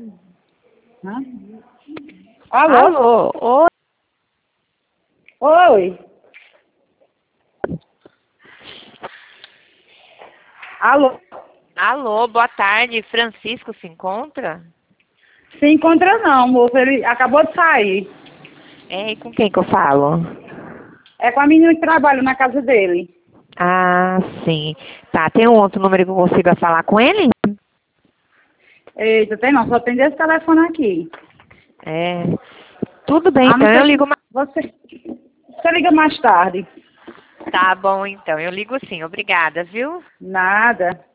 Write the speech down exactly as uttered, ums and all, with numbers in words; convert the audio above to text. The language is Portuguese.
Hã? Alô? Alô? Oi. Oi. Alô? Alô, boa tarde. Francisco se encontra? Se encontra não, moço. Ele acabou de sair. É, e com quem que eu falo? É com a menina que trabalha na casa dele. Ah, sim. Tá, tem um outro número que eu consiga falar com ele? Eita, tem não. Só tem esse telefone aqui. É. Tudo bem, A não então eu ser que ligo mais. você... Você liga mais tarde. Tá bom, então. Eu ligo sim. Obrigada, viu? Nada.